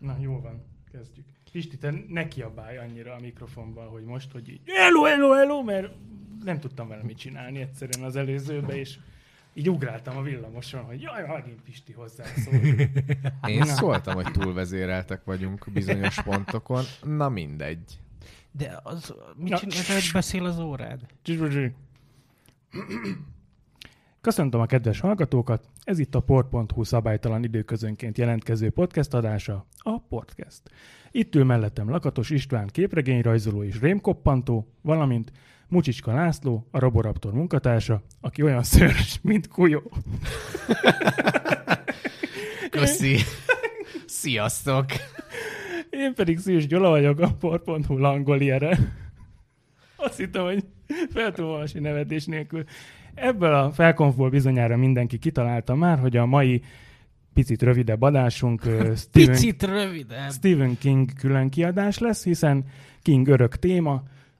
Na, jó van, kezdjük. Pisti, te ne kiabálj annyira a mikrofonban, hogy most, hogy így hello, mert nem tudtam vele mit csinálni egyszerűen az előzőbe, és így ugráltam a villamoson, hogy jaj, megint Pisti hozzászól. Én szóltam, hogy túlvezéreltek vagyunk bizonyos pontokon. Na mindegy. De az, mit csinálsz, hogy beszél az órád? Köszöntöm a kedves hallgatókat, ez itt a port.hu szabálytalan időközönként jelentkező podcast adása, a Podcast. Itt ül mellettem Lakatos István képregényrajzoló és rémkoppantó, valamint Mucsicska László, a Roboraptor munkatársa, aki olyan szőrös, mint Kujó. Köszi. Sziasztok. Én pedig Szűs Gyula vagyok, a port.hu langoliere. Azt hittem, hogy fel tudom olvasni nevetés nélkül. Ebből a felkonfból bizonyára mindenki kitalálta már, hogy a mai picit rövidebb adásunk Stephen King külön kiadás lesz, hiszen King örök téma,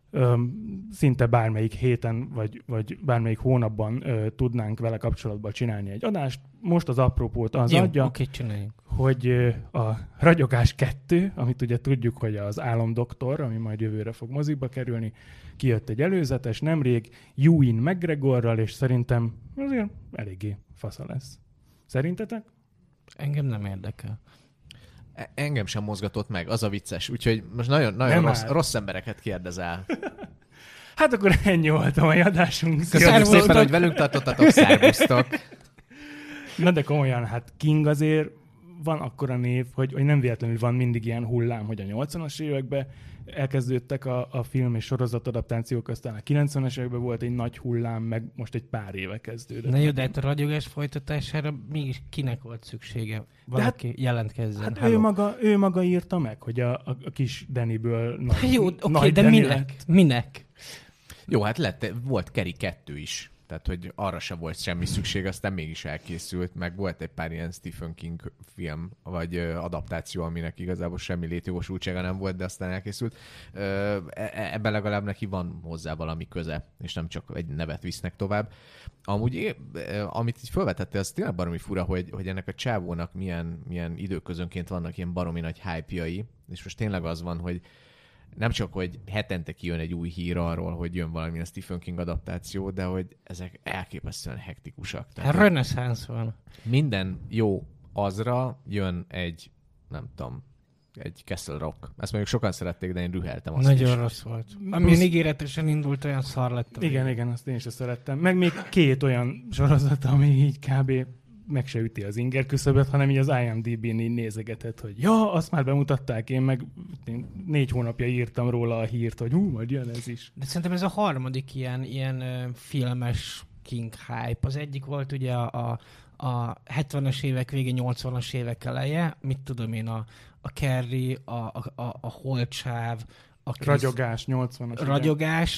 szinte bármelyik héten, vagy bármelyik hónapban tudnánk vele kapcsolatban csinálni egy adást. Most az apropót az adja, hogy a Ragyogás 2, amit ugye tudjuk, hogy az Álomdoktor, ami majd jövőre fog mozikba kerülni, kijött egy előzetes nemrég, Ewan McGregorral, és szerintem azért eléggé fasza lesz. Szerintetek? Engem nem érdekel. Engem sem mozgatott meg, az a vicces. Úgyhogy most nagyon rossz embereket kérdezel. Hát akkor ennyi volt a mai adásunk. Köszönjük szépen, hogy velünk tartottatok, szervusztok. Na de komolyan, hát King azért van akkora név, hogy nem véletlenül van mindig ilyen hullám, hogy a 80-as években elkezdődtek a film és sorozat adaptációk, aztán a 90-es években volt egy nagy hullám, meg most egy pár éve kezdődött. Na jó, de hát a Ragyogás folytatására mégis kinek volt szüksége? Valaki jelentkezzen. Hát ő maga írta meg, hogy a kis Danny-ből nagy, jó, nagy de Danny minek? Jó, hát volt Carrie 2 is. Tehát, hogy arra sem volt semmi szükség, aztán mégis elkészült, meg volt egy pár ilyen Stephen King film, vagy adaptáció, aminek igazából semmi létjogosultsága nem volt, de aztán elkészült. Ebben legalább neki van hozzá valami köze, és nem csak egy nevet visznek tovább. Amúgy, amit így felvetette, az tényleg baromi fura, hogy ennek a csávónak milyen időközönként vannak ilyen baromi nagy hype-jai, és most tényleg az van, hogy nem csak, hogy hetente kijön egy új hír arról, hogy jön valamilyen Stephen King adaptáció, de hogy ezek elképesztően hektikusak. Tehát reneszánsz van. Minden jó azra jön egy, nem tudom, egy Castle Rock. Ezt mondjuk sokan szerették, de én rüheltem azt nagyon is. Rossz volt. Amilyen ígéretesen indult, olyan szar lett. Igen, azt én is szerettem. Meg még 2 olyan sorozat, ami így kb. Meg se üti az inger küszöböt, hanem így az IMDb-n így nézegetett, hogy ja, azt már bemutatták, én meg 4 hónapja írtam róla a hírt, hogy majd jön ez is. De szerintem ez a harmadik ilyen filmes King hype. Az egyik volt ugye a 70-es évek vége, 80-as évek eleje, mit tudom én, a Carrie, a Holtsáv, Ragyogás, 80-as. Ragyogás,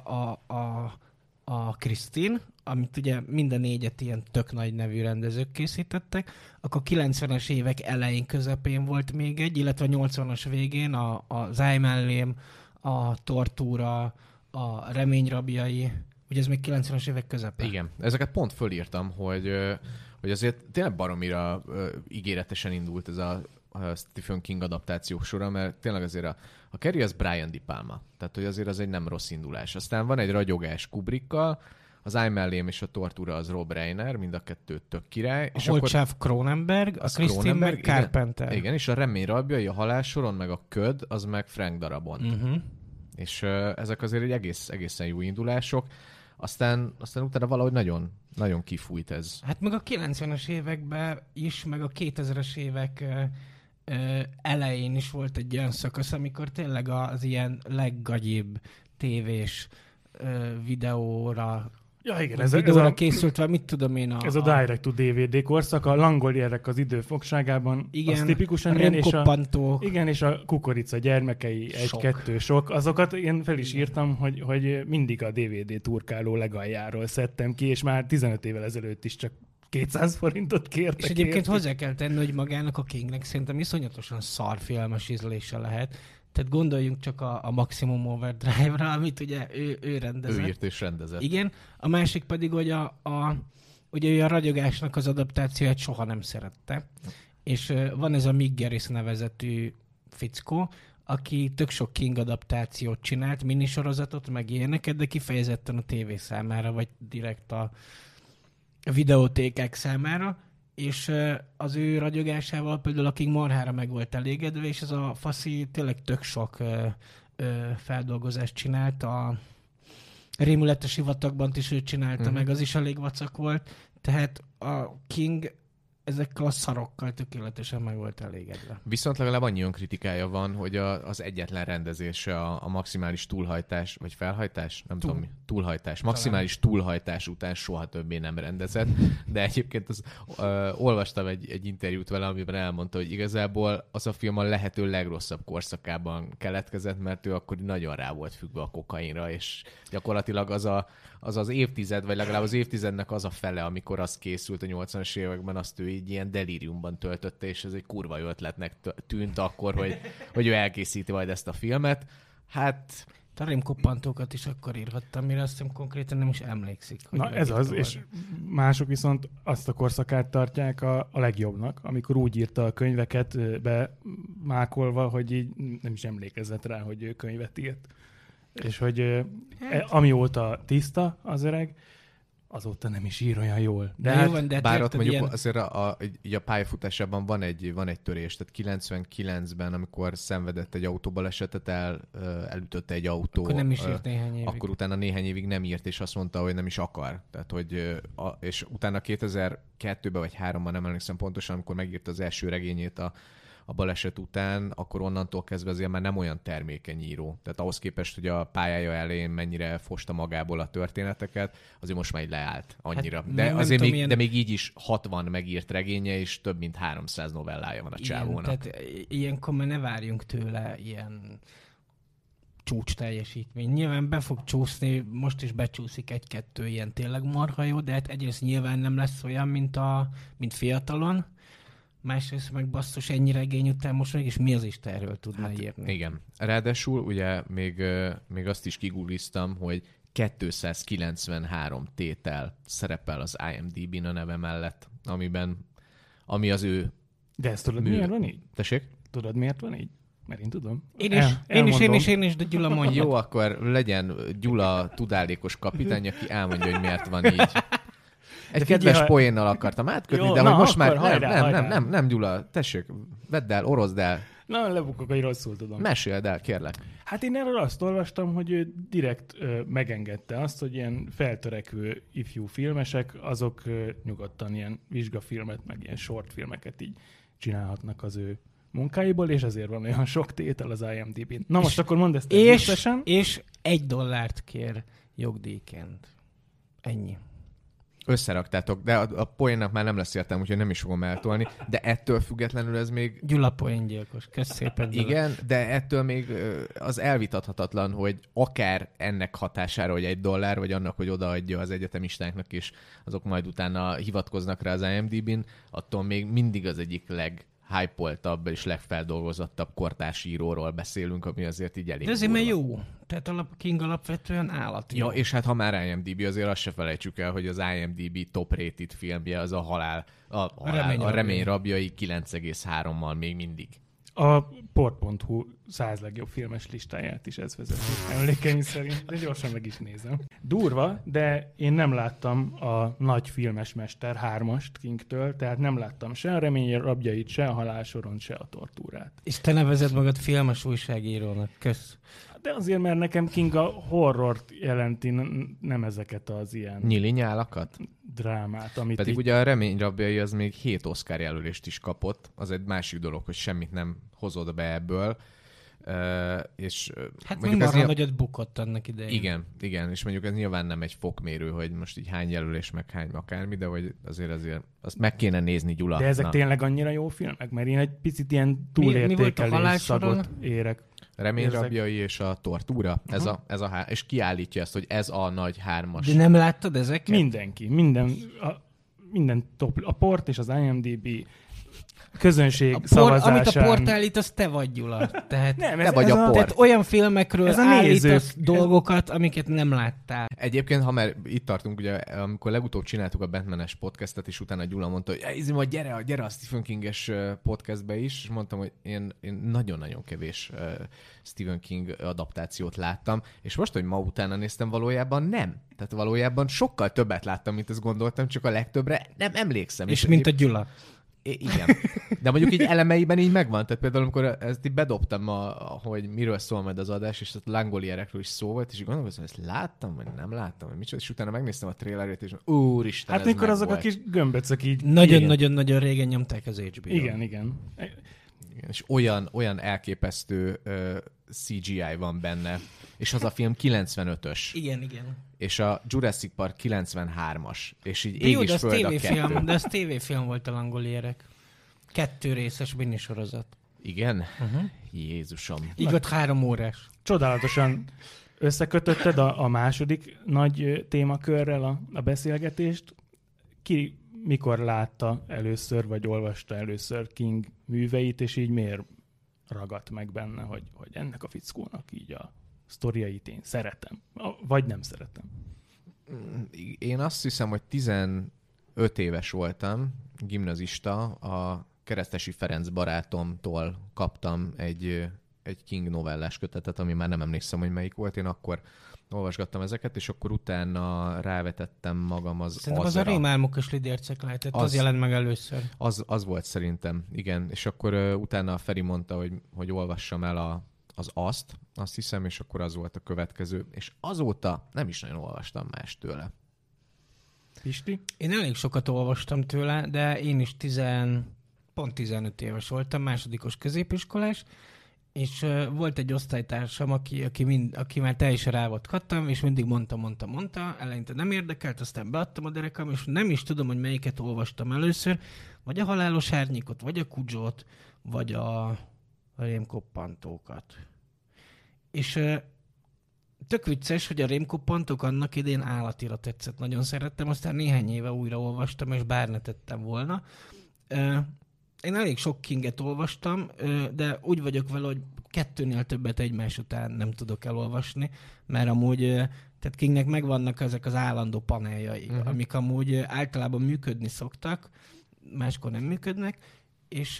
a Christine, amit ugye minden 4-et ilyen tök nagy nevű rendezők készítettek, akkor 90-es évek elején, közepén volt még egy, illetve a 80-as végén a Zájmellém, a Tortúra, a Remény rabjai, ugye ez még 90-es évek közepén. Igen, ezeket pont fölírtam, hogy azért tényleg baromira ígéretesen indult ez a Stephen King adaptációk sora, mert tényleg azért a Carrie az Brian De Palma, tehát hogy azért az egy nem rossz indulás. Aztán van egy Ragyogás Kubrickkal, az Ájmellém és a Tortúra az Rob Reiner, mind a kettő tök király. A Holtsáv Cronenberg, a Christine meg Carpenter. Igen, és a Remény rabjai, a Halálsoron, meg a Köd, az meg Frank Darabont. Uh-huh. És ezek azért egy egészen jó indulások. Aztán utána valahogy nagyon, nagyon kifújt ez. Hát meg a 90-es években is, meg a 2000-es évek elején is volt egy olyan szakasz, amikor tényleg az ilyen leggagyibb tévés videóra videóra készült, mit tudom én. Ez a direct-to-DVD korszak, a langolierek az idő fogságában, igen, az tipikusan ilyen, és a Kukorica gyermekei, egy-kettő sok. Azokat én fel is írtam, hogy mindig a DVD turkáló legaljáról szedtem ki, és már 15 évvel ezelőtt is csak 200 forintot kértek. És egyébként hozzá kell tenni, hogy magának a Kingnek szerintem iszonyatosan szarfilmes ízlése lehet. Tehát gondoljunk csak a Maximum Overdrive-ra, amit ugye ő rendezett. Ő írt és rendezett. Igen. A másik pedig, hogy ugye a Ragyogásnak az adaptációját soha nem szerette. és van ez a Mick Garris nevezetű fickó, aki tök sok King adaptációt csinált, minisorozatot, meg ilyeneket, de kifejezetten a tévé számára, vagy direkt a videótékek számára, és az ő ragyogásával például a King marhára meg volt elégedve, és ez a faszi tényleg tök sok feldolgozást csinált. A Rémületes sivatagban is ő csinálta, meg az is elég vacak volt, tehát a King ezekkel a szarokkal tökéletesen meg volt elégedve. Viszont legalább annyi kritikája van, hogy az egyetlen rendezése a maximális túlhajtás, vagy felhajtás? Nem tudom mi. Túlhajtás. Maximális túlhajtás után soha többé nem rendezett. De egyébként olvastam egy interjút vele, amiben elmondta, hogy igazából az a film a lehető legrosszabb korszakában keletkezett, mert ő akkor nagyon rá volt függve a kokainra, és gyakorlatilag az évtized, vagy legalább az évtizednek az a fele, amikor az készült a 80-as években, azt ő így ilyen delíriumban töltötte, és ez egy kurva jó ötletnek tűnt akkor, hogy ő elkészíti majd ezt a filmet. Hát... A rémkoppantókat is akkor írhattam, mire azt hiszem konkrétan nem is emlékszik. Na ez az, és mások viszont azt a korszakát tartják a legjobbnak, amikor úgy írta a könyveket bemákolva, hogy így nem is emlékezett rá, hogy ő könyvet írt. És hogy amióta tiszta az öreg, azóta nem is ír olyan jól. Bár ott mondjuk azért a pályafutásában van egy törés, tehát 99-ben, amikor szenvedett egy autóbalesetet, elütötte egy autó. Akkor nem is írt néhány évig. Akkor utána néhány évig nem írt, és azt mondta, hogy nem is akar. Tehát, hogy, és utána 2002-ben vagy 2003-ban, nem emlékszem pontosan, amikor megírta az első regényét a baleset után, akkor onnantól kezdve azért már nem olyan termékeny író. Tehát ahhoz képest, hogy a pályája elején mennyire fosta magából a történeteket, azért most már így leállt annyira. Hát, de azért de még így is 60 megírt regénye, és több mint 300 novellája van a csávónak. Tehát ilyenkor már ne várjunk tőle ilyen csúcs teljesítmény. Nyilván be fog csúszni, most is becsúszik egy-kettő ilyen tényleg marha jó, de hát egyrészt nyilván nem lesz olyan, mint fiatalon. Másrészt meg basszus ennyi regény után most mégis mi az Istenről tudna írni. Igen. Ráadásul ugye még azt is kigoogliztam, hogy 293 tétel szerepel az IMDb-n a neve mellett, ami az ő... De ezt tudod, miért van így? Tessék? Tudod, miért van így? Mert én tudom. Én is, de Gyula mondja. Jó, akkor legyen Gyula tudálékos kapitány, aki elmondja, hogy miért van így. Egy kedves poénnal akartam átkötni, de hogy most már nem, Gyula, tessék, vedd el, orozd el. Na, lebukok, hogy rosszul tudom. Meséld el, kérlek. Hát én erről azt olvastam, hogy ő direkt megengedte azt, hogy ilyen feltörekvő ifjú filmesek, azok nyugodtan ilyen vizsgafilmet, meg ilyen shortfilmeket így csinálhatnak az ő munkáiból, és ezért van olyan sok tétel az IMDb-n. Na most akkor mondd ezt összesen. És $1 kér jogdíjként. Ennyi. Összeraktátok, de a poénnak már nem lesz értelme, úgyhogy nem is fogom eltolni, de ettől függetlenül ez még... Gyula poéngyilkos, kösz szépen. Igen, de ettől még az elvitathatatlan, hogy akár ennek hatására, hogy $1, vagy annak, hogy odaadja az egyetemistáknak, és azok majd utána hivatkoznak rá az IMDb-n, attól még mindig az egyik hype-oltabb és legfeldolgozottabb kortárs íróról beszélünk, ami azért így elég. De azért mert jó. Tehát King alapvetően állat. Ja, és hát ha már IMDb, azért azt se felejtsük el, hogy az IMDb top rated filmje az a Remény rabjai 9,3-mal még mindig. A port.hu 100 legjobb filmes listáját is ez vezeti. Emlékeim szerint, de gyorsan meg is nézem. Durva, de én nem láttam a nagy filmes mester 3-ast Kingtől, tehát nem láttam se a Remény rabjait, se a Halálsoron, se a Tortúrát. És te nevezed magad filmes újságírónak. Kösz. De azért, mert nekem King a horrort jelenti, nem ezeket az ilyen... Nyili-nyálakat? Drámát, amit pedig ugye a Remény rabjai az még 7 Oscar jelölést is kapott. Az egy másik dolog, hogy semmit nem hozod be ebből. És hát még marha nagyot bukott annak idején. Igen, és mondjuk ez nyilván nem egy fokmérő, hogy most így hány jelölés, meg hány akármi, de hogy azért azt meg kéne nézni, Gyula. De ezek tényleg annyira jó filmek? Mert én egy picit ilyen túlértékelés szagot érek. Remény rabjai és a Tortúra. Ez a és kiállítja ezt, hogy ez a nagy 3-as. De nem láttad ezeket? Mindenki. Minden top, a Port és az IMDb közönség szavazásán. Amit a port állít, az te vagy, Gyula. Tehát, Nem, te vagy a port. tehát olyan filmekről állítasz nézők, dolgokat, amiket nem láttál. Egyébként, ha már itt tartunk, ugye, amikor legutóbb csináltuk a Batman-es podcastet, és utána Gyula mondta, hogy majd gyere a Stephen King-es podcastbe is, és mondtam, hogy én nagyon-nagyon kevés Stephen King adaptációt láttam, és most, hogy ma utána néztem, valójában nem. Tehát valójában sokkal többet láttam, mint azt gondoltam, csak a legtöbbre nem emlékszem. És mint a Gyula. Igen. De mondjuk így elemeiben így megvan. Tehát például, amikor ezt így bedobtam, hogy miről szól majd az adás, és a Langolierekről is szó volt, és így gondolkoztam, hogy ezt láttam, vagy nem láttam, vagy micsoda, és utána megnéztem a trailerét, és úristen, hát ez mikor azok volt. a kis gömböcök így... Nagyon-nagyon régen nyomták az HBO-t. Igen. Igen. És olyan elképesztő CGI van benne, és az a film 95-ös. Igen. És a Jurassic Park 93-as. És így De ég jó, és de az föld a kettő. tévéfilm, de az tévéfilm volt a Langolierek. 2 részes minisorozat. Igen? Jézusom. Így volt 3 órás. Csodálatosan összekötötted a második nagy témakörrel a beszélgetést. Ki mikor látta először, vagy olvasta először King műveit, és így miért ragadt meg benne, hogy ennek a fickónak így a sztoriait én szeretem, vagy nem szeretem? Én azt hiszem, hogy 15 éves voltam, gimnazista, a Keresztesi Ferenc barátomtól kaptam egy King novellás kötetet, ami már nem emlékszem, hogy melyik volt. Én akkor olvasgattam ezeket, és akkor utána rávetettem magam az Szerintem az a Rémálmok és Lidércek lehetett, az jelent meg először. Az volt szerintem, igen. És akkor utána a Feri mondta, hogy olvassam el az azt hiszem, és akkor az volt a következő. És azóta nem is nagyon olvastam más tőle. Pisti? Én elég sokat olvastam tőle, de én is pont 15 éves voltam, másodikos középiskolás, és volt egy osztálytársam, aki már teljesen rá volt kattam, és mindig mondta, eleinte nem érdekelt, aztán beadtam a derekam, és nem is tudom, hogy melyiket olvastam először, vagy a Halálos Árnyékot, vagy a Cudzsót, vagy a Rémkoppantókat. És tök vicces, hogy a Rémkoppantók annak idén állatira tetszett, nagyon szerettem, aztán néhány éve újra olvastam, és bár ne tettem volna. Én elég sok Kinget olvastam, de úgy vagyok vele, hogy 2-nél többet egymás után nem tudok elolvasni, mert amúgy tehát Kingnek megvannak ezek az állandó paneljai, amik amúgy általában működni szoktak, máskor nem működnek, és...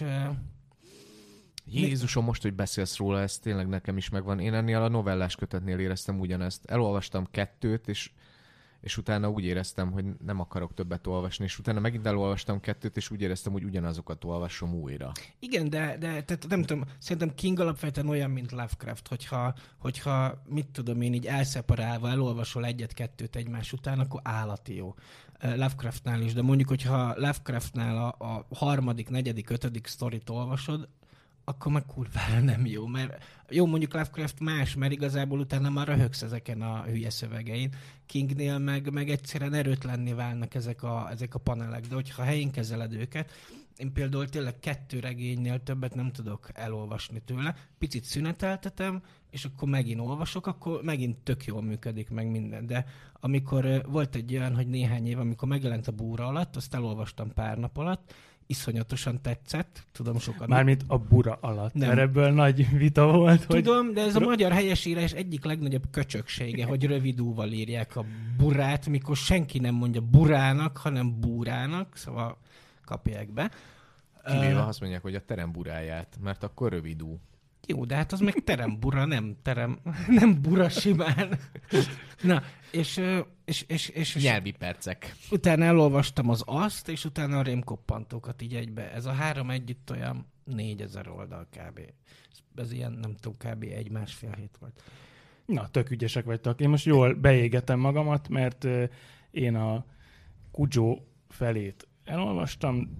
Jézusom, most, hogy beszélsz róla, ez tényleg nekem is megvan. Én ennél a novellás kötetnél éreztem ugyanezt. Elolvastam 2, és utána úgy éreztem, hogy nem akarok többet olvasni, és utána megint elolvastam 2, és úgy éreztem, hogy ugyanazokat olvasom újra. Igen, de tehát nem tudom, szerintem King alapvetően olyan, mint Lovecraft, hogyha mit tudom én, így elszeparálva elolvasol 1-2 egymás után, akkor állati jó. Lovecraftnál is, de mondjuk, hogyha Lovecraftnál a 3., 4., 5. sztorit olvasod, akkor meg kurvára nem jó, mert jó, mondjuk Lovecraft más, mert igazából utána már röhögsz ezeken a hülye szövegein. Kingnél meg egyszerűen erőtlenné válnak ezek a panelek, de hogyha helyén kezeled őket, én például tényleg 2 regénynél többet nem tudok elolvasni tőle, picit szüneteltetem, és akkor megint olvasok, akkor megint tök jól működik meg minden. De amikor volt egy olyan, hogy néhány év, amikor megjelent a Búra alatt, azt elolvastam pár nap alatt, iszonyatosan tetszett, tudom sokan. Mármint a Bura alatt, nem. Mert ebből nagy vita volt. Tudom, de ez a magyar helyesírás egyik legnagyobb köcsöksége, hogy rövid úval írják a burát, mikor senki nem mondja burának, hanem búrának, szóval kapják be. Kivéve azt mondják, hogy a terem buráját, mert akkor rövid ú. Jó, de hát az meg terembura, nem bura simán. Na, és nyelvi percek. Utána elolvastam az azt, és utána a Rémkoppantókat így egybe. Ez a 3 együtt olyan 4000 oldal kb. Ez ilyen, nem tudom, kb. 1-1,5 hét volt. Na, tök ügyesek vagytok. Én most jól beégetem magamat, mert én a Cudzsó felét elolvastam,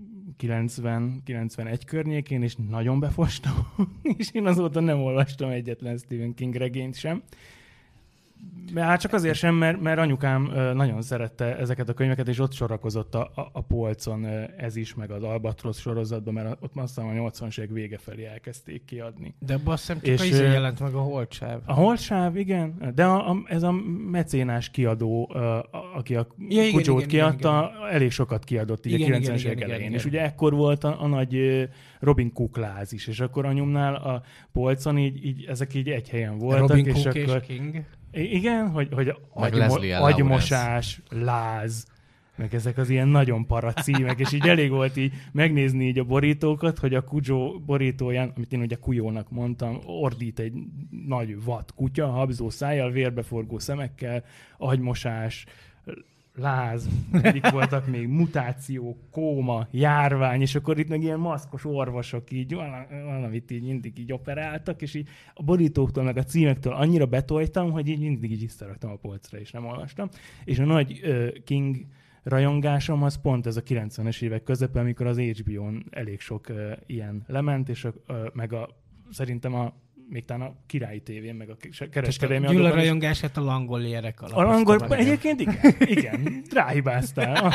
90-91 környékén, és nagyon befostam, és én azóta nem olvastam egyetlen Stephen King regényt sem. Hát csak azért sem, mert anyukám nagyon szerette ezeket a könyveket, és ott sorakozott a polcon ez is, meg az Albatrosz sorozatban, mert ott azt hiszem a 80-as évek vége felé elkezdték kiadni. De abban azt hiszem csak jelent meg a Holdsáv. A Holdsáv, igen, de ez a mecénás kiadó, aki a Kudzsót kiadta, igen. Elég sokat kiadott így a 90-es évek elején. És ugye ekkor volt a nagy Robin Cook láz is, és akkor anyumnál a polcon így ezek így egy helyen voltak. Robin Cook és King. Igen, hogy agymosás, láz, meg ezek az ilyen nagyon para címek, és így elég volt így megnézni így a borítókat, hogy a Kudzsó borítóján, amit én ugye Kujónak mondtam, ordít egy nagy vad kutya, habzó szájjal, vérbeforgó szemekkel, agymosás, láz, eddig voltak még mutáció, kóma, járvány, és akkor itt meg ilyen maszkos orvosok így valamit így mindig így operáltak, és így a borítóktól meg a címektől annyira betoltam, hogy így mindig így visszaraktam a polcra, és nem olvastam. És a nagy King rajongásom az pont ez a 90-es évek közepe, amikor az HBO-n elég sok ilyen lement, és szerintem még talán a Királyi tévén, meg a kereskedelmi adóban. Gyula rajongását a langolierek alatt. A langol, egyébként igen, ráhibáztál.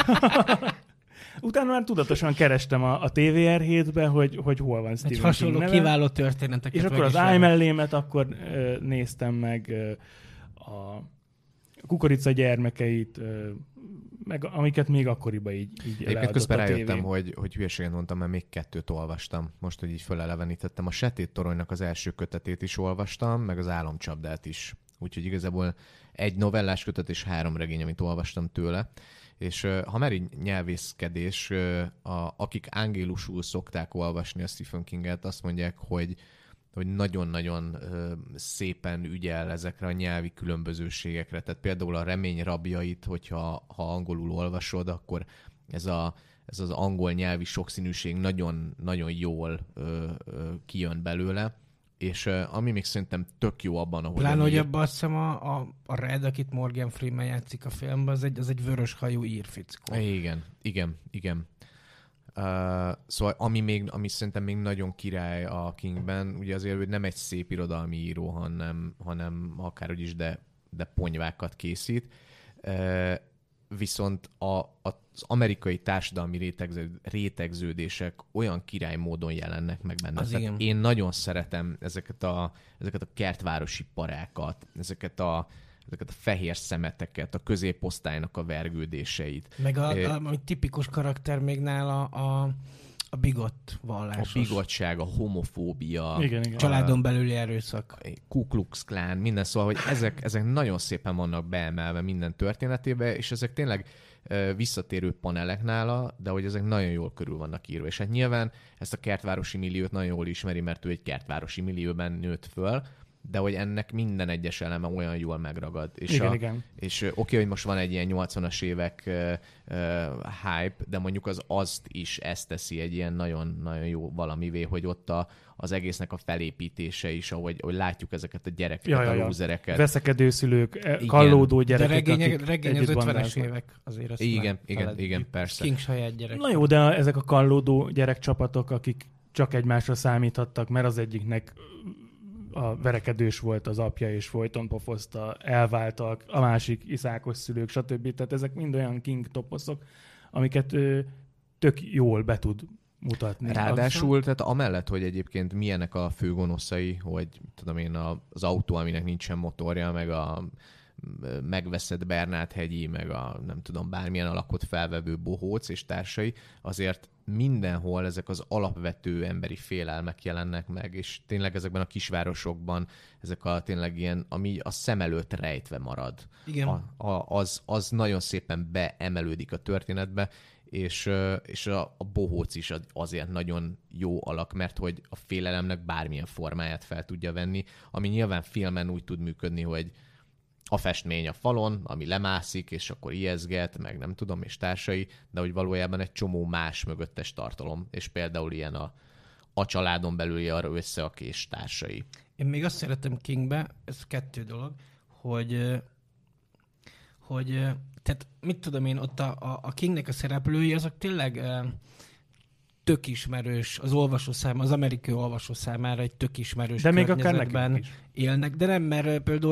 Utána már tudatosan kerestem a TVR 7-be, hogy hol van Stephen King hasonló neve. Kiváló történeteket. És akkor az iMellémet akkor néztem meg, a Kukorica gyermekeit, meg amiket még akkoriban így egyébként közben rájöttem, hogy hülyeséget mondtam, mert még 2 olvastam. Most, hogy így fölelevenítettem. A Sötét toronynak az első kötetét is olvastam, meg az Álomcsapdát is. Úgyhogy igazából egy novellás kötet és 3 regény, amit olvastam tőle. És ha már így nyelvészkedés, akik angélusul szokták olvasni a Stephen Kinget, azt mondják, hogy nagyon-nagyon szépen ügyel ezekre a nyelvi különbözőségekre. Tehát például a Remény rabjait, hogyha angolul olvasod, akkor ez az angol nyelvi sokszínűség nagyon jól kijön belőle. És ami még szerintem tök jó abban, ahogy... Pláne, hogy abban azt hiszem a Red, akit Morgan Freeman játszik a filmben, az egy vörös hajú írfickó. Igen. Szóval ami szerintem még nagyon király a Kingben, ugye azért, hogy nem egy szép irodalmi író, hanem akárhogy is, de ponyvákat készít. Viszont az amerikai társadalmi rétegződések olyan király módon jelennek meg benne. Én nagyon szeretem ezeket a kertvárosi parákat, ezeket a fehér szemeteket, a középosztálynak a vergődéseit. Meg a tipikus karakter még nála a bigott vallásos. A bigottság, a homofóbia. Igen. Családon belüli erőszak. Ku Klux Klan, minden, szóval, hogy ezek nagyon szépen vannak beemelve minden történetébe, és ezek tényleg visszatérő panelek nála, de hogy ezek nagyon jól körül vannak írva. És hát nyilván ezt a kertvárosi milliót nagyon jól ismeri, mert ő egy kertvárosi millióben nőtt föl, de hogy ennek minden egyes eleme olyan jól megragad. És igen. És oké, hogy most van egy ilyen 80-as évek hype, de mondjuk azt is ezt teszi egy ilyen nagyon jó valamivé, hogy ott az egésznek a felépítése is, ahogy látjuk ezeket a gyerekeket, a lúzereket. Veszekedő szülők, kallódó gyerekek. De regény az 50-es évek azért. Azt igen, persze. King saját gyerek. Na jó, de ezek a kallódó gyerekcsapatok, akik csak egymásra számíthattak, mert az egyiknek a verekedős volt az apja, és folyton pofozta, elváltak, a másik iszákos szülők, stb. Tehát ezek mind olyan King toposzok, amiket tök jól be tud mutatni. Ráadásul, tehát amellett, hogy egyébként milyenek a főgonoszai, hogy tudom én, az autó, aminek nincsen motorja, meg a megveszett Bernát-hegyi, meg a nem tudom, bármilyen alakot felvevő bohóc és társai, azért mindenhol ezek az alapvető emberi félelmek jelennek meg, és tényleg ezekben a kisvárosokban ezek a tényleg ilyen, ami a szem előtt rejtve marad. Igen. Az nagyon szépen beemelődik a történetbe, és a bohóc is azért nagyon jó alak, mert hogy a félelemnek bármilyen formáját fel tudja venni, ami nyilván filmen úgy tud működni, hogy a festmény a falon, ami lemászik, és akkor ijeszget, meg nem tudom, és társai, de hogy valójában egy csomó más mögöttes tartalom, és például ilyen a családon belüli arra összeak és társai. Én még azt szeretem Kingbe, ez 2 dolog, hogy tehát mit tudom én, ott a Kingnek a szereplői, azok tényleg tök ismerős, az amerikai olvasó számára egy tök ismerős de még környezetben élnek, de nem, mert például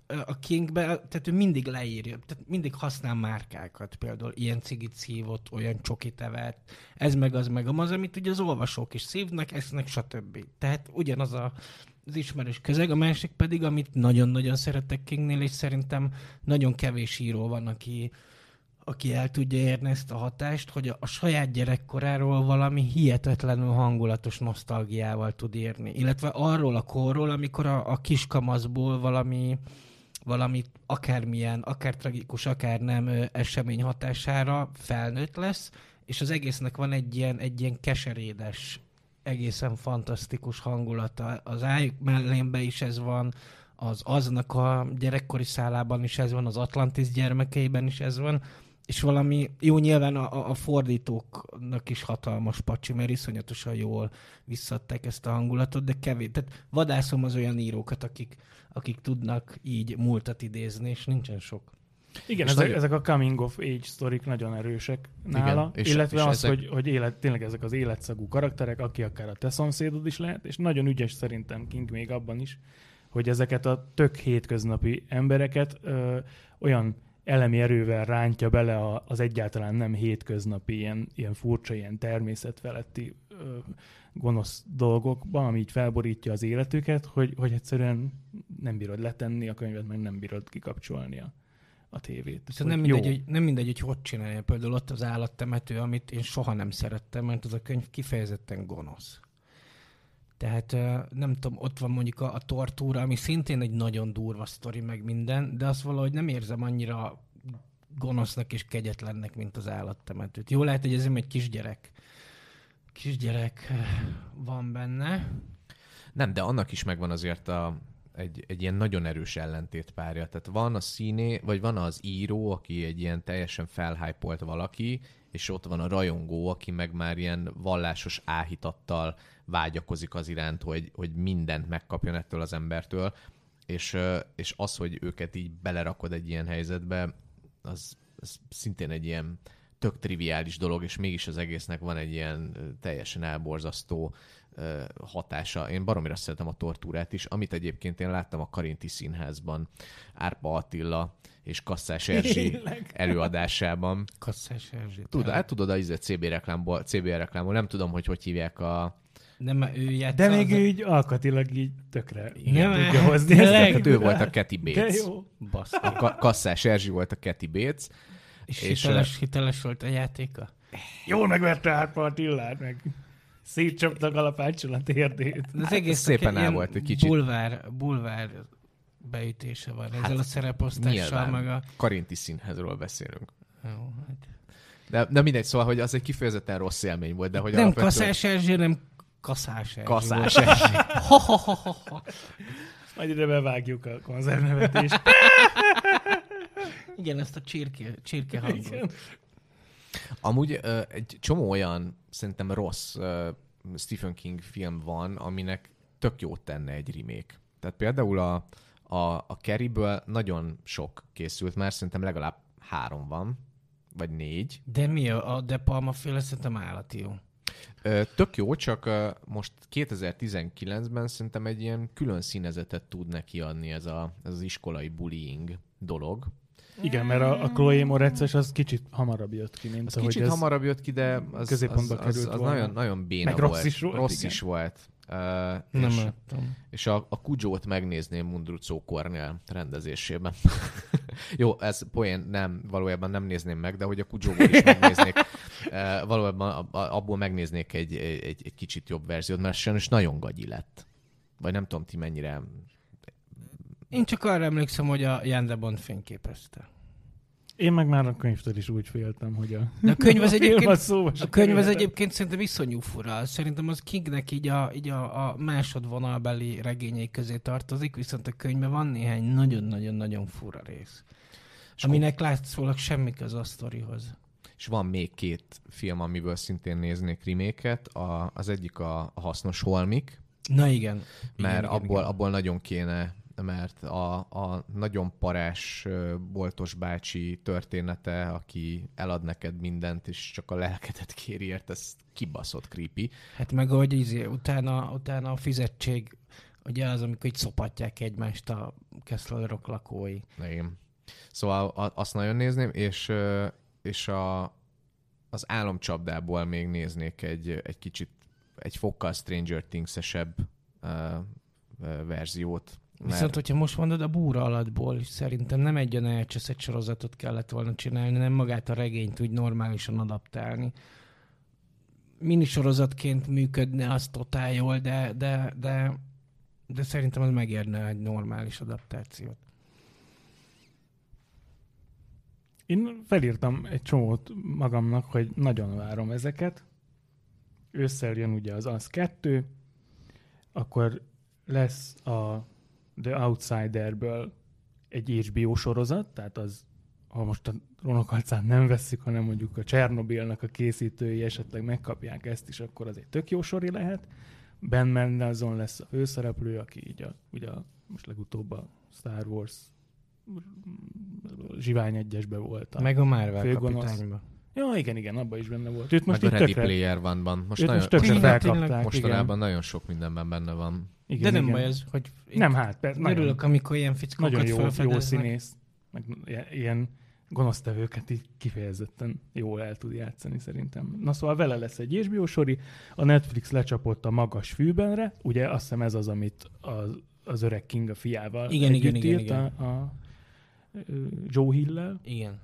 a Kingbe, tehát ő mindig leírja, tehát mindig használ márkákat, például ilyen cigit szívott, olyan csokit evett, ez meg az, amit ugye az olvasók is szívnak, esznek, stb. Tehát ugyanaz az ismerős közeg, a másik pedig, amit nagyon-nagyon szeretek Kingnél, és szerintem nagyon kevés író van, aki el tudja érni ezt a hatást, hogy a saját gyerekkoráról valami hihetetlenül hangulatos nosztalgiával tud írni. Illetve arról a korról, amikor a kiskamaszból valami akármilyen, akár tragikus, akár nem esemény hatására felnőtt lesz, és az egésznek van egy ilyen keserédes, egészen fantasztikus hangulata. Az Áj mellénben is ez van, aznak a gyerekkori szálában is ez van, az Atlantis gyermekeiben is ez van, és valami, jó, nyilván a fordítóknak is hatalmas pacsi, mert iszonyatosan jól visszadták ezt a hangulatot, de kevés. Tehát vadászom az olyan írókat, akik tudnak így múltat idézni, és nincsen sok. Igen, ezek a coming of age sztorik nagyon erősek nála, igen, illetve az, hogy tényleg ezek az életszagú karakterek, aki akár a te szomszédod is lehet, és nagyon ügyes szerintem King még abban is, hogy ezeket a tök hétköznapi embereket olyan elemi erővel rántja bele az egyáltalán nem hétköznapi, ilyen furcsa, ilyen természetfeletti gonosz dolgokba, ami így felborítja az életüket, hogy egyszerűen nem bírod letenni a könyvet, meg nem bírod kikapcsolni a tévét. Szóval nem mindegy, hogy csinálja. Például ott az Állattemető, amit én soha nem szerettem, mert az a könyv kifejezetten gonosz. Tehát nem tudom, ott van mondjuk a Tortúra, ami szintén egy nagyon durva sztori, meg minden, de azt valahogy nem érzem annyira gonosznak és kegyetlennek, mint az Állattemetőt. Jó, lehet, hogy ez egy kisgyerek van benne. Nem, de annak is megvan azért egy ilyen nagyon erős ellentétpárja. Tehát van a színé, vagy van az író, aki egy ilyen teljesen felhypolt valaki, és ott van a rajongó, aki meg már ilyen vallásos áhítattal vágyakozik az iránt, hogy mindent megkapjon ettől az embertől, és az, hogy őket így belerakod egy ilyen helyzetbe, az szintén egy ilyen tök triviális dolog, és mégis az egésznek van egy ilyen teljesen elborzasztó hatása. Én baromira szeretem a Tortúrát is, amit egyébként én láttam a Karinti Színházban, Árpa Attila és Kasszás Erzsi előadásában. Kasszás Erzsi. Tudod, a CB reklámból, nem tudom, hogy hívják a... Nem, ő játsza. De még ő így alkatilag így tökre tudja hozni. Tehát ő volt a Kathy Bates. De jó. A Kasszás Erzsi volt a Kathy Bates. És hiteles volt a játéka? Jól megverte Árpa Attilát, meg szétcsaptak alapáccsal a térdét. Az egész szépen el volt egy kicsit. Bulvár beütése van ezzel a szereposztással, meg a... Karinti Színházról beszélünk. Jó, hát... De mindegy, szóval, hogy az egy kifejezetten rossz élmény volt, de hogy nem alapvetően... Kasszás Erzsi, nem Kaszás Erzsi. Kaszás Erzsi. Majd ide bevágjuk a konzervnevetést. Igen, ezt a csirke hangot. Amúgy egy csomó olyan, szerintem rossz Stephen King film van, aminek tök jót tenne egy remake. Tehát például a Carrie-ből nagyon sok készült, már szerintem legalább 3 van, vagy 4. De mi a De Palma féle, szerintem állati jó. Tök jó, csak most 2019-ben szerintem egy ilyen külön színezetet tud neki adni ez az iskolai bullying dolog. Igen, mert a Chloe Moretz az kicsit hamarabb jött ki, mint az ahogy kicsit hamarabb jött ki, de az nagyon, nagyon béna meg volt. Rossz is volt. Nem láttam. És a Cujo-t megnézném Mundruczó Kornél rendezésében. Jó, ez poén, nem, valójában nem nézném meg, de hogy a Cujo-ból is megnéznék. Valójában abból megnéznék egy kicsit jobb verziót, mert sajnos nagyon gagyi lett. Vagy nem tudom, ti mennyire... Én csak arra emlékszem, hogy a Jan de Bont fényképezte. Én meg már a könyvtől is úgy féltem, hogy de a könyv az egyébként szerintem iszonyú fura. Szerintem az Kingnek így a másodvonalbeli regényei közé tartozik, viszont a könyvben van néhány nagyon-nagyon-nagyon fura rész. És aminek látszólag semmi köz a sztorihoz. És van még 2 film, amiből szintén néznék remake-et. Az egyik a Hasznos holmik. Na igen. Mert abból nagyon kéne, mert a nagyon parás boltos bácsi története, aki elad neked mindent, és csak a lelkedet kéri ért, ez kibaszott creepy. Hát meg ahogy utána a fizetség Ugye az, amikor így szopatják egymást a Castle Rock lakói. Igen. Szóval azt nagyon nézném, és az álomcsapdából még néznék egy kicsit, egy fokkal Stranger Things-esebb verziót. Viszont, hogyha most mondod, a Búra alattból is szerintem nem egy olyan elcseszett sorozatot kellett volna csinálni, nem magát a regényt úgy normálisan adaptálni. Minisorozatként működne az totál jól, de szerintem az megérne egy normális adaptációt. Én felírtam egy csomót magamnak, hogy nagyon várom ezeket. Ősszel jön ugye az 2, akkor lesz a The Outsiderből egy HBO sorozat, tehát az, ha most a Ronokalcát nem vesszük, hanem mondjuk a Csernobilnak a készítői esetleg megkapják ezt is, akkor az egy tök jó sori lehet. Ben Mendelsohn lesz a főszereplő, aki így ugye most legutóbb a Star Wars Zsivány 1-esbe volt. Meg a Marvel főgonosz kapitányban. Ja, igen, abban is benne volt. Őt Meg most a Ready Player One-ban. Most tökre felkapták. Mostanában nagyon sok mindenben benne van. Igen, de nem igen. baj ez, hogy nem, hát örülök, amikor ilyen fickókat nagyon jó felfedeznek. színész, meg ilyen gonosztevőket így kifejezetten jól el tud játszani szerintem. Na szóval vele lesz egy HBO sori, a Netflix lecsapott a Magas fűbenre, ugye azt hiszem ez az, amit az öreg King a fiával együtt írt a Joe Hill-lel. Igen.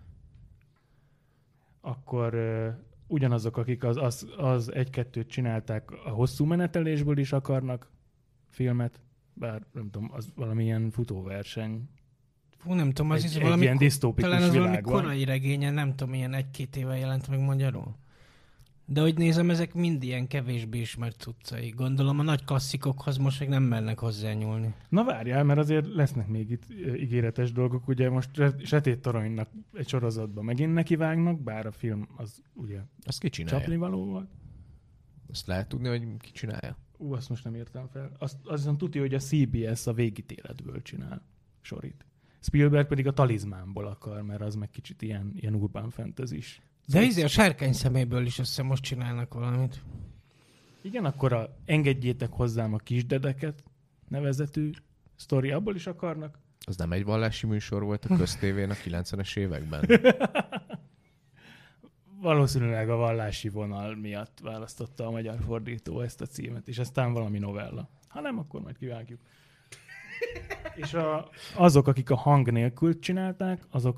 Akkor ugyanazok, akik az 1-2-t csinálták, a hosszú menetelésből is akarnak filmet, bár nem tudom, az valamilyen futóverseny. Fú, nem tudom, az egy valami, ilyen disztópikus talán az valami világ van. korai regénye, nem tudom, ilyen 1-2 éve jelent meg magyarul. De hogy nézem, ezek mind ilyen kevésbé ismert cuccai. Gondolom a nagy klasszikokhoz most még nem mernek hozzányúlni. Na várjál, mert azért lesznek még itt ígéretes dolgok. Ugye most Sötét Toronynak egy sorozatban megint nekivágnak, bár a film az ugye Azt ki csinálja? csapnivaló volt. Azt lehet tudni, hogy ki csinálja? Azt most nem értem fel. Azt viszont tudja, hogy a CBS a Végítéletből csinál sorit. Spielberg pedig a Talizmánból akar, mert az meg kicsit ilyen urban fantasy-s. De a Sárkány szeméből is össze most csinálnak valamit. Igen, akkor Engedjétek hozzám a kisdedeket nevezetű sztori, abból is akarnak. Az nem egy vallási műsor volt a köztévén a 90-es években? Valószínűleg a vallási vonal miatt választotta a magyar fordító ezt a címet, és aztán valami novella. Ha nem, akkor majd kivágjuk. És azok, akik a hang nélkül csinálták, azok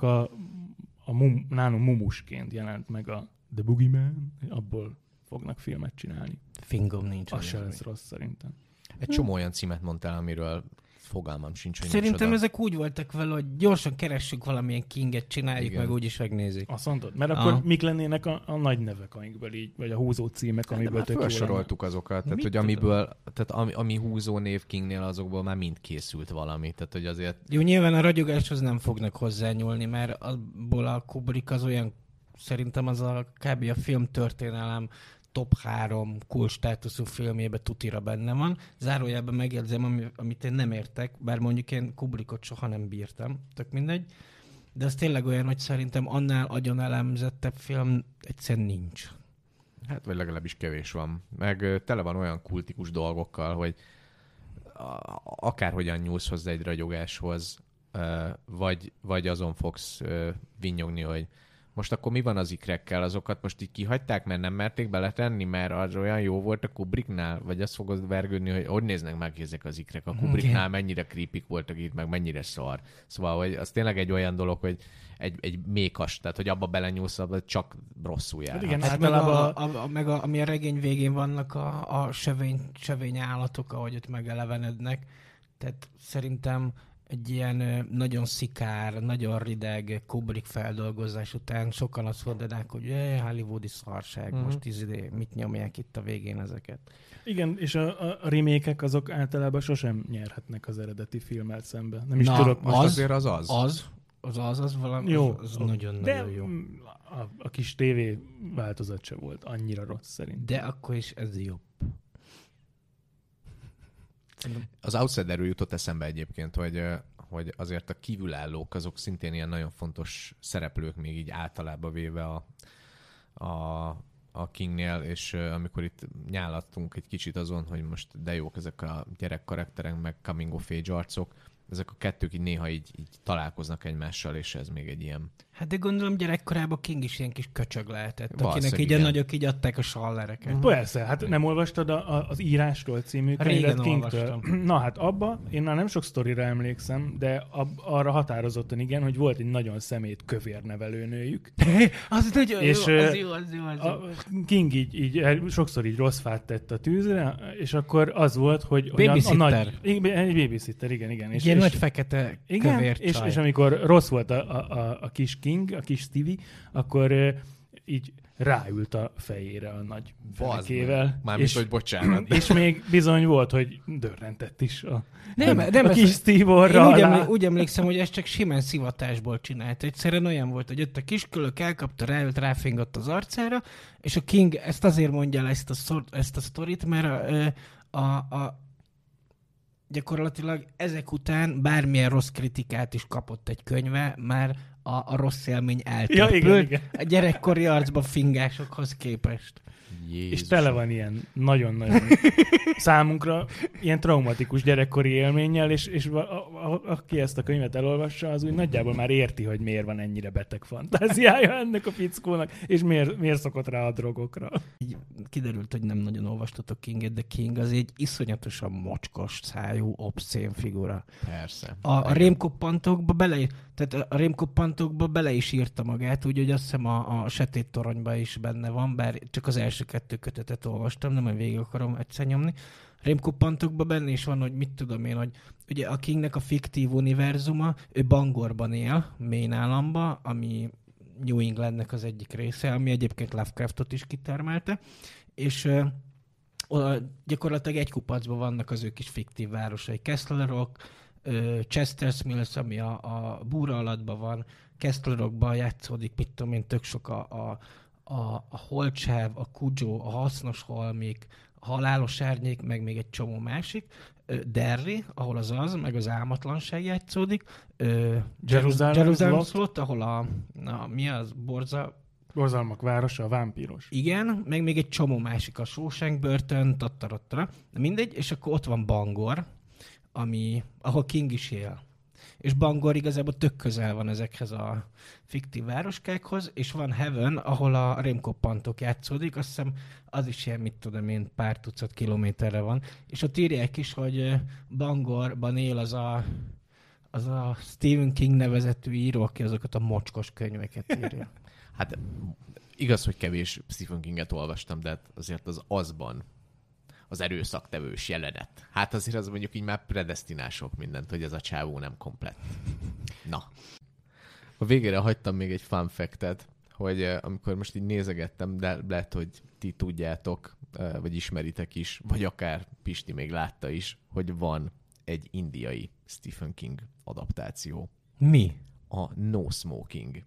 nálunk mumusként jelent meg a The Boogeyman, abból fognak filmet csinálni. Fingom nincs. Az se lesz rossz szerintem. Egy csomó olyan címet mondtál, amiről fogalmam sincs, hogy Szerintem ezek úgy voltak vele, hogy gyorsan keressük valamilyen Kinget, csináljuk, igen, meg úgyis megnézik. Azt mondod? Mert akkor mik lennének a nagy nevek, amikből így, vagy a húzó címek, amiből tök jó lenne? felsoroltuk azokat, tehát hogy ami húzó név Kingnél, azokból már mind készült valami, tehát hogy azért... Jó, nyilván a ragyogáshoz nem fognak hozzányúlni, mert abból a Kubrick az olyan, szerintem az a kb. A filmtörténelem top 3 cool státuszú filmjében tutira benne van. Zárójelben megjegyzem, amit én nem értek, bár mondjuk én Kubrickot soha nem bírtam, tök mindegy, de az tényleg olyan, hogy szerintem annál agyon elemzettebb film egyszerűen nincs. Hát, vagy legalábbis kevés van. Meg tele van olyan kultikus dolgokkal, hogy akárhogyan nyúlsz hozzá egy ragyogáshoz, vagy azon fogsz vinnyogni, hogy most akkor mi van az ikrekkel? Azokat most így kihagyták, mert nem merték beletenni, mert az olyan jó volt a Kubricknál? Vagy azt fogod vergődni, hogy néznek meg ezek az ikrek a Kubricknál, mennyire creepyk voltak itt, meg mennyire szar. Szóval, hogy az tényleg egy olyan dolog, hogy egy mékas, tehát hogy abba belenyúlsz, abba csak rosszul jár. Igen, Hát általában... ami a regény végén vannak a sövény állatok, ahogy ott megelevenednek. Tehát szerintem egy ilyen nagyon szikár, nagyon rideg Kubrick feldolgozás után sokan azt mondanák, hogy hollywoodi szarság, most mit nyomják itt a végén ezeket. Igen, és a remake-ek azok általában sosem nyerhetnek az eredeti filmmel szembe. Nem is tudok most azért az. Az valami, jó, az nagyon-nagyon de jó. A kis tévé változat se volt annyira rossz szerint. De akkor is ez jobb. Az Outsiderről jutott eszembe egyébként, hogy azért a kívülállók azok szintén ilyen nagyon fontos szereplők még így általában véve a a Kingnél, és amikor itt nyálattunk egy kicsit azon, hogy most de jók ezek a gyerek karakterek, meg coming of age arcok, ezek a kettők így néha így találkoznak egymással, és ez még egy ilyen... Hát de gondolom gyerekkorában King is ilyen kis köcsög lehetett, akinek Valószínűleg így a igen. nagyok így adták a sallereket. Persze, hát nem olvastad az Írásról című könyvet Régen Kingtől? olvastam. Na hát abba, én már nem sok sztorira emlékszem, de arra határozottan igen, hogy volt egy nagyon szemét kövérnevelőnőjük. Az nagyon És, jó, az jó, az jó. A King így sokszor így rossz fát tett a tűzre, és akkor az volt, hogy Babysitter. egy babysitter, igen. És, Ilyen nagy fekete kövér csaj. és amikor rossz volt a kis King, a kis Stevie, akkor így ráült a fejére a nagy fenekével. Mármint, hogy bocsánat. És még bizony volt, hogy dörrentett is a Nem, kis Steve orra én alá. úgy emlékszem, hogy ezt csak simán szivatásból csinált. Egyszerűen olyan volt, hogy jött a kiskölök, elkapta, ráült, ráfingott az arcára, és a King ezt azért mondja el ezt a sztorit, mert gyakorlatilag ezek után bármilyen rossz kritikát is kapott egy könyve, már a rossz élmény eltöbbült igen. a gyerekkori arcba fingásokhoz képest. Jézus. És tele van ilyen nagyon-nagyon számunkra ilyen traumatikus gyerekkori élménnyel, és aki ezt a könyvet elolvassa, az úgy nagyjából már érti, hogy miért van ennyire beteg fantáziája ennek a fickónak, és miért szokott rá a drogokra. Így kiderült, hogy nem nagyon olvastatok Kinget, de King az egy iszonyatosan mocskos szájú, obszén figura. Persze. A rémkoppantokba bele is írta magát, úgyhogy azt hiszem a Sötét Toronyban is benne van, bár csak az első 2 kötetet olvastam, nem, hogy végig akarom egyszer nyomni. Rémkoppantokban benne is van, hogy mit tudom én, hogy ugye a Kingnek a fiktív univerzuma, ő Bangorban él, Maine államba, ami New Englandnek az egyik része, ami egyébként Lovecraftot is kitermelte, és gyakorlatilag egy kupacban vannak az ő kis fiktív városai. Castle Rock, Chester's Mills, ami a búra alattban van, Castle Rockban játszódik, mit tudom én, tök sok a Holcsáv, a Kudzsó, a Hasznos Holmik, a Halálos Árnyék, meg még egy csomó másik. Derry, ahol az, meg az Álmatlanság játszódik. Jerusalem Slot, ahol mi az? Borzalmak városa, a vámpíros. Igen, meg még egy csomó másik, a Shawshank Börtön, tattarottara. Mindegy, és akkor ott van Bangor, ahol King is él. És Bangor igazából tök közel van ezekhez a fiktív városkákhoz, és van Heaven, ahol a rémkoppantok játszódik, azt hiszem az is ilyen, mit tudom én, pár tucat kilométerre van. És ott írják is, hogy Bangorban él az a Stephen King nevezetű író, aki azokat a mocskos könyveket írja. Hát igaz, hogy kevés Stephen Kinget olvastam, de azért az azban az erőszaktevős jelenet. Hát azért az mondjuk így már predesztinál sok mindent, hogy ez a csávó nem komplett. Na. A végére hagytam még egy fun fact-et, hogy amikor most így nézegettem, de lehet, hogy ti tudjátok, vagy ismeritek is, vagy akár Pisti még látta is, hogy van egy indiai Stephen King adaptáció. Mi? A No Smoking.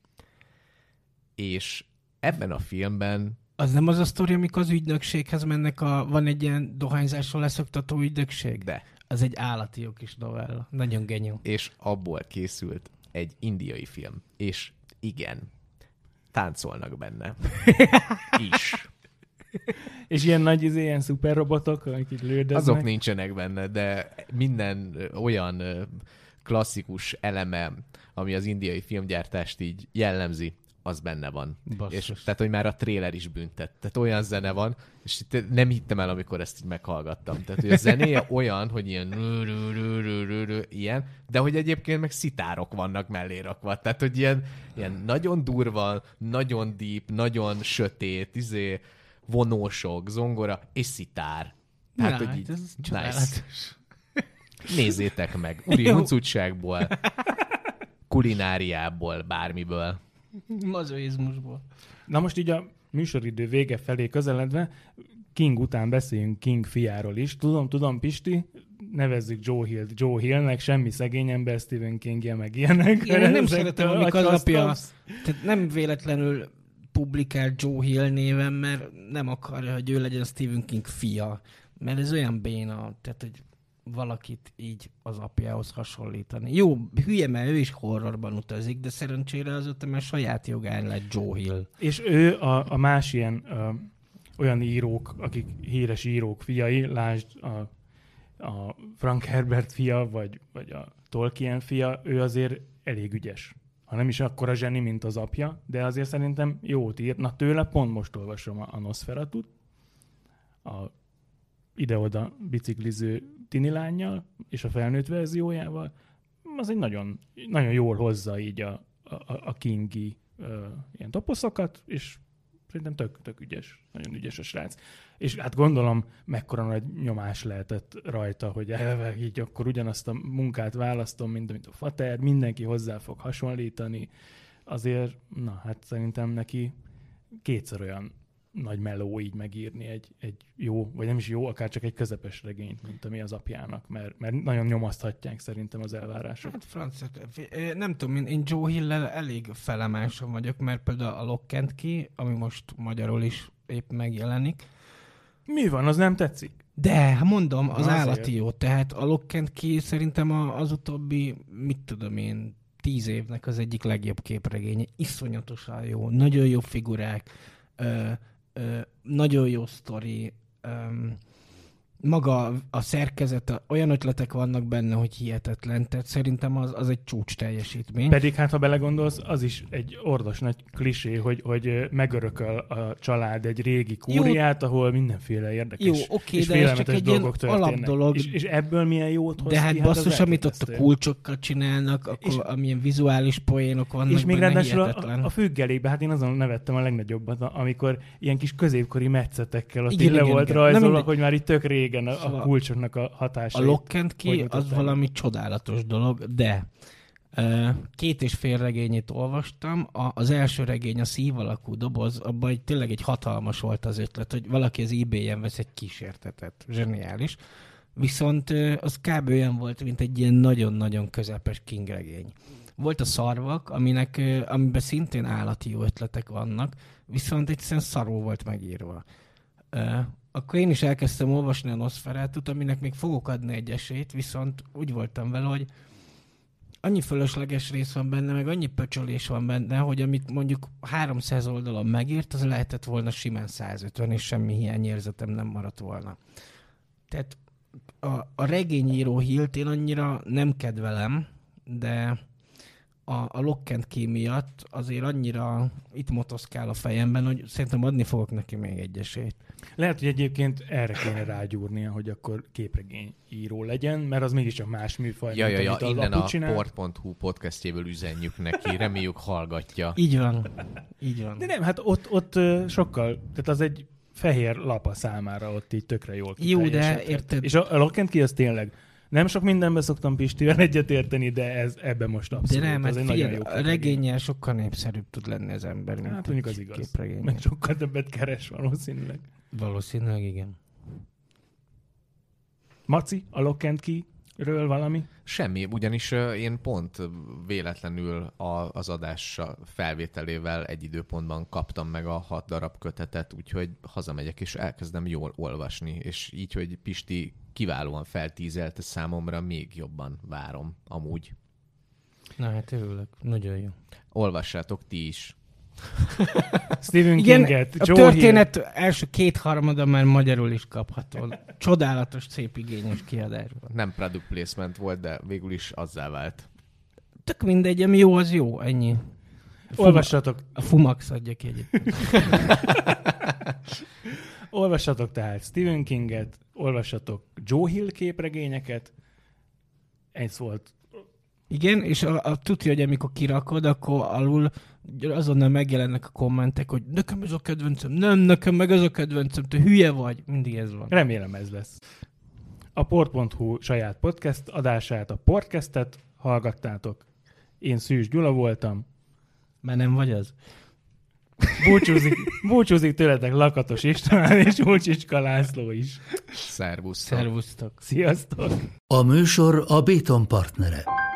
És ebben a filmben Az nem az a sztori, amikor az ügynökséghez mennek, van egy ilyen dohányzásról leszoktató ügynökség? de. Az egy állati jó kis novella. Nagyon genyó. És abból készült egy indiai film. És igen, táncolnak benne. Is. És ilyen nagy, ilyen szuperrobotok, akik így lődöznek. Azok nincsenek benne, de minden olyan klasszikus eleme, ami az indiai filmgyártást így jellemzi, az benne van. És, tehát, hogy már a tréler is büntet. Tehát olyan zene van, és nem hittem el, amikor ezt így meghallgattam. Tehát, hogy a zenéje olyan, hogy ilyen, de hogy egyébként meg szitárok vannak mellé rakva. Tehát, hogy ilyen nagyon durva, nagyon deep, nagyon sötét, vonósok, zongora és szitár. Tehát, hogy így, nice. Nézzétek meg. Uri huncutságból, kulináriából, bármiből. Mazoizmusból. Na most így a műsoridő vége felé közeledve, King után beszéljünk King fiáról is. Tudom, Pisti, nevezzük Joe Hillnek, semmi szegény ember, Stephen Kingje, meg ilyenek. Én nem szeretem, amikor az apja, tehát nem véletlenül publikál Joe Hill néven, mert nem akarja, hogy ő legyen Stephen King fia. Mert ez olyan béna, tehát hogy valakit így az apjához hasonlítani. Jó, hülye, mert ő is horrorban utazik, de szerencsére azóta már saját jogán lett Joe Hill. És ő a más ilyen olyan írók, akik híres írók fiai, lásd a Frank Herbert fia, vagy a Tolkien fia, ő azért elég ügyes. Ha nem is akkora zseni, mint az apja, de azért szerintem jót ír. Na tőle pont most olvasom a Nosferatut, a ide-oda bicikliző tinilánnyal, és a felnőtt verziójával. Az egy nagyon, nagyon jól hozza így a Kingi ilyen toposzokat, és szerintem tök ügyes, nagyon ügyes a srác. És hát gondolom, mekkora nagy nyomás lehetett rajta, hogy elve így akkor ugyanazt a munkát választom, mint a fater, mindenki hozzá fog hasonlítani. Azért, na hát szerintem neki kétszer olyan nagy meló így megírni egy jó, vagy nem is jó, akár csak egy közepes regényt, mint ami az apjának, mert nagyon nyomaszthatják szerintem az elvárások. Hát francia, nem tudom, én Joe Hill-lel elég felemáson vagyok, mert például a Lock and Key, ami most magyarul is épp megjelenik. Mi van, az nem tetszik? De, mondom, az azért. állati jó. Tehát a Lock and Key szerintem az utóbbi, mit tudom én, 10 évnek az egyik legjobb képregénye. Iszonyatosan jó, nagyon jó figurák, nagyon jó sztori, maga a szerkezet, olyan ötletek vannak benne, hogy hihetetlen, tehát szerintem az egy csúcs teljesítmény. Pedig hát, ha belegondolsz, az is egy ordos nagy klisé, hogy megörököl a család egy régi kúriát, ahol mindenféle érdekes és félelmetes dolgok történnek. Alapdolog. És ebből milyen jót hoz de hát ki? basszus, amit ott a kulcsokkal csinálnak, akkor és amilyen vizuális poénok vannak és még benne, ráadásul a függelékbe, hát én azon nevettem a legnagyobbat, amikor ilyen kis középkori metszetekkel ott igen, le volt rajzolva, hogy már itt tök régen szóval a kulcsoknak a hatása. A Lock and Key az valami csodálatos dolog, de 2,5 regényét olvastam. Az első regény, a szív alakú doboz, abban tényleg egy hatalmas volt az ötlet, hogy valaki az eBay-en vesz egy kísértetet. Zseniális. Viszont az kb. Olyan volt, mint egy ilyen nagyon-nagyon közepes King regény. Volt a Szarvak, amiben szintén állati jó ötletek vannak, viszont egyszerűen szarul volt megírva. Akkor én is elkezdtem olvasni a Nosferatut, aminek még fogok adni egy esélyt, viszont úgy voltam vele, hogy annyi fölösleges rész van benne, meg annyi pöcsölés van benne, hogy amit mondjuk 300 oldalon megírt, az lehetett volna simán 150, és semmi hiányérzetem nem maradt volna. Tehát a regényíró Hillt én annyira nem kedvelem, de a Lock and Key miatt azért annyira itt motoszkál a fejemben, hogy szerintem adni fogok neki még egy esélyt. Lehet, hogy egyébként erre kéne rágyúrnia, hogy akkor képregény író legyen, mert az mégiscsak más műfaj, mint amit innen a csinál. port.hu podcastjéből üzenjük neki, reméljük hallgatja. Így van. De nem, hát ott sokkal, tehát az egy fehér lapa számára ott így tökre jól kiteljesedhet. Jó, de érted. És a Lock and Key az tényleg nem sok mindenben szoktam Pistivel egyetérteni, de ebben most abszolút. De nem, az egy nagyon jó a regénnyel sokkal népszerűbb tud lenni az ember, mint hát mondjuk az igaz. Képregény. Meg sokkal többet keres valószínűleg. Valószínűleg igen. Maci, a Lock and Key-ről valami? Semmi, ugyanis én pont véletlenül az adás felvételével egy időpontban kaptam meg a 6 darab kötetet, úgyhogy hazamegyek és elkezdem jól olvasni, és így, hogy Pisti kiválóan feltízelte számomra, még jobban várom amúgy. Na hát örülök, nagyon jó. Olvassátok ti is. Stephen Kinget, a történet első 2/3 már magyarul is kapható. Csodálatos, szép, igényes kiadásban. Nem product placement volt, de végül is azzá vált. Tök mindegy, ami jó, az jó, ennyi. Olvassatok. A Fumax adja ki egyébként. Olvassatok tehát Stephen Kinget, olvassatok Joe Hill képregényeket. Ez volt. Igen, és tudja, hogy amikor kirakod, akkor alul azonnal megjelennek a kommentek, hogy nekem ez a kedvencem, nem, nekem meg ez a kedvencem, te hülye vagy. Mindig ez van. Remélem ez lesz. A port.hu saját podcast adását, a Portcastet hallgattátok. Én Szűcs Gyula voltam. Már nem vagy az? Búcsúzik tőletek Lakatos István és Ulcsicska László is. Szervusztok. Szervusztok. Sziasztok. A műsor a Béton partnere.